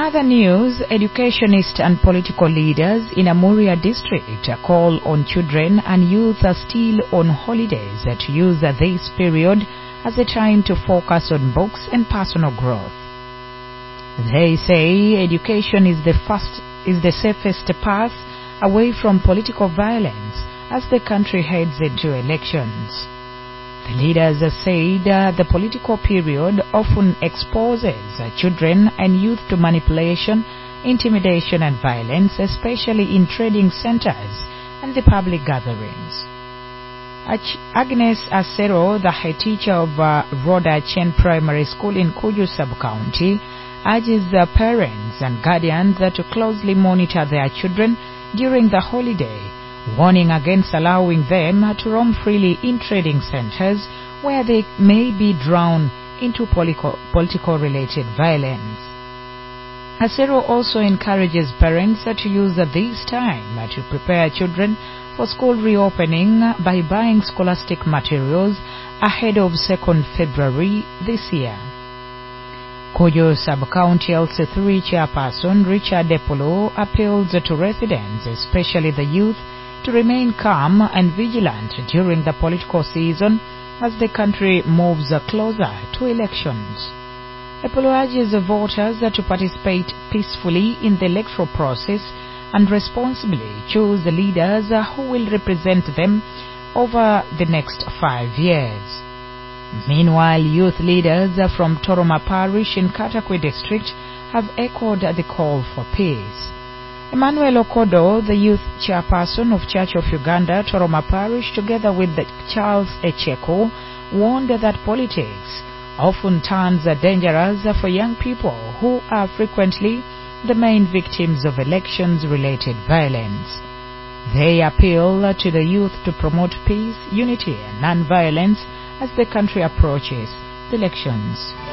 other news, educationists and political leaders in Amuria district call on children and youth still on holidays to use this period as a time to focus on books and personal growth. They say education is the safest path away from political violence as the country heads into elections. The leaders said the political period often exposes children and youth to manipulation, intimidation and violence, especially in trading centers and the public gatherings. Agnes Acero, the head teacher of Rhoda Chen Primary School in Kuju Sub-County, urges parents and guardians to closely monitor their children during the holiday, warning against allowing them to roam freely in trading centers where they may be drawn into political-related violence. Acero also encourages parents to use this time to prepare children for school reopening by buying scholastic materials ahead of 2nd February this year. Kuju Sub-County LC3 Chairperson Richard Depolo appeals to residents, especially the youth, to remain calm and vigilant during the political season as the country moves closer to elections. Depolo urges voters to participate peacefully in the electoral process and responsibly choose the leaders who will represent them over the next 5 years. Meanwhile, youth leaders from Toroma Parish in Katakwi district have echoed the call for peace. Emmanuel Okodo, the youth chairperson of Church of Uganda, Toroma Parish, together with Charles Echeko, warned that politics often turns dangerous for young people who are frequently the main victims of elections-related violence. They appeal to the youth to promote peace, unity and non-violence as the country approaches the elections.